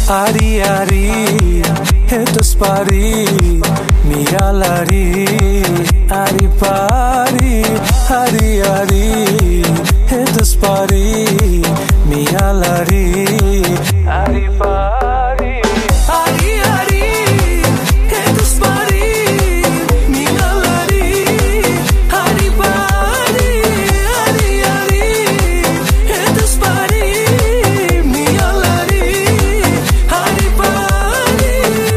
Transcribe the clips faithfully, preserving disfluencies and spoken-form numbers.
Ari ari հետը սպարի միալարի Ari pari Ari ari հետը սպարի միալարի Ari pari Ari ari հետը սպարի միալարի Ari pari Ari ari հետը սպարի միալարի Ari pari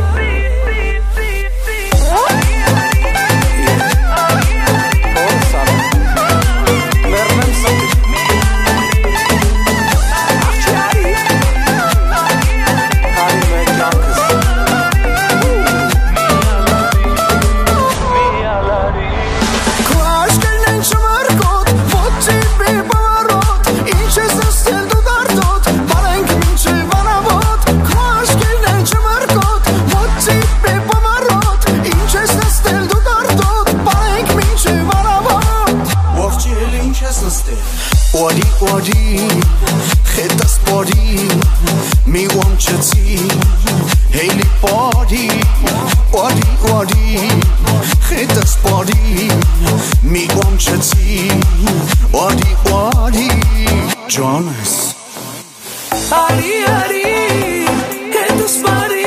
Ori ori kheta spori mi wam chati heli pori Ori ori kheta spori mi wam chati Ori ori Jonas Ari ari kheta spori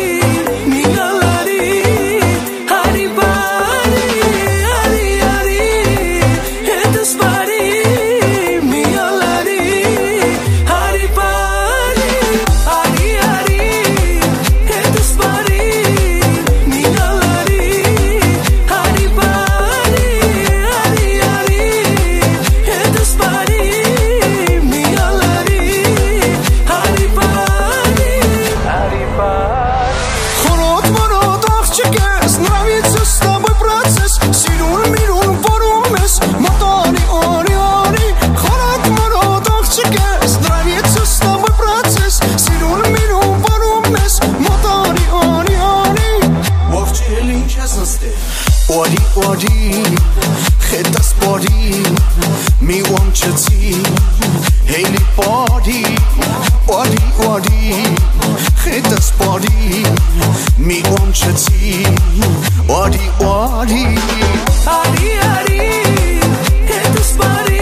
Ori ori kheta spori mi wam chati heli pori Ori ori kheta spori mi wam chati Ori ori Ari ari kheta spori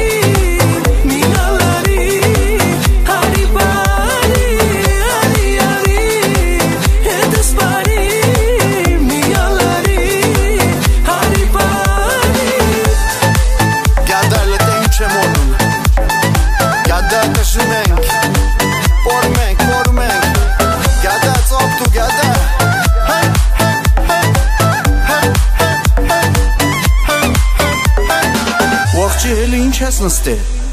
Честности